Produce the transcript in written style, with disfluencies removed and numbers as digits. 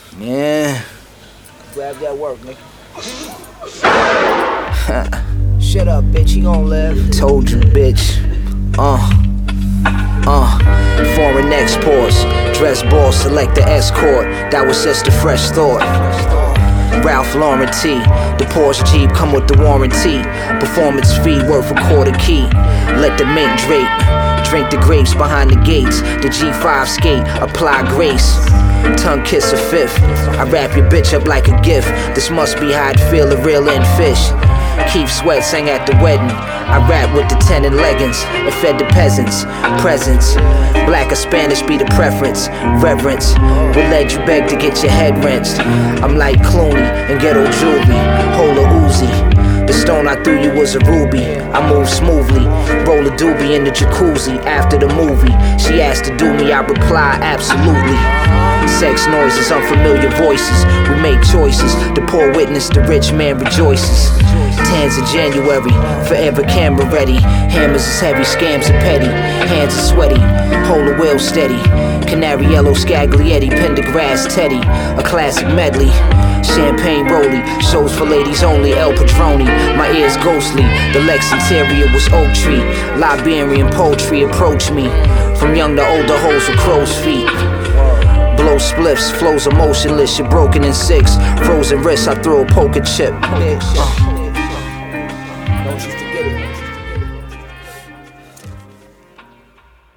Yeah. Grab that work, nigga. Shut up, bitch. He gon' live. Told you, bitch. Foreign exports, dress ball, select the escort. That was just a fresh thought. Ralph Lauren T, the Porsche Jeep come with the warranty. Performance fee worth a quarter key. Let the mink drape, drink the grapes behind the gates. The G5 skate, apply grace. Tongue kiss a fifth. I wrap your bitch up like a gift. This must be how I'd feel a real end fish. Keith Sweat sang at the wedding. I rap with the 10 and leggings and fed the peasants. Presents, black or Spanish be the preference. Reverence will let you beg to get your head wrenched. I'm like Clooney and ghetto jewelry. Hold a Uzi. The stone I threw you was a ruby. I move smoothly, roll a doobie in the jacuzzi. After the movie, she asked to do me, I reply absolutely. Sex noises, unfamiliar voices. We make choices. The poor witness, the rich man rejoices. Tans in January, forever camera ready. Hammers is heavy, scams are petty. Hands are sweaty, hold the wheel steady. Canary yellow, Scaglietti, Pendergrass, Teddy. A classic medley. Champagne Rolly, shows for ladies only. El Padroni, my ears ghostly. The Lex interior was oak tree. Liberian poetry approach me. From young to older hoes with crow's feet. Blow spliffs, flows are motionless, you're broken in six. Frozen wrists, I throw a poker chip.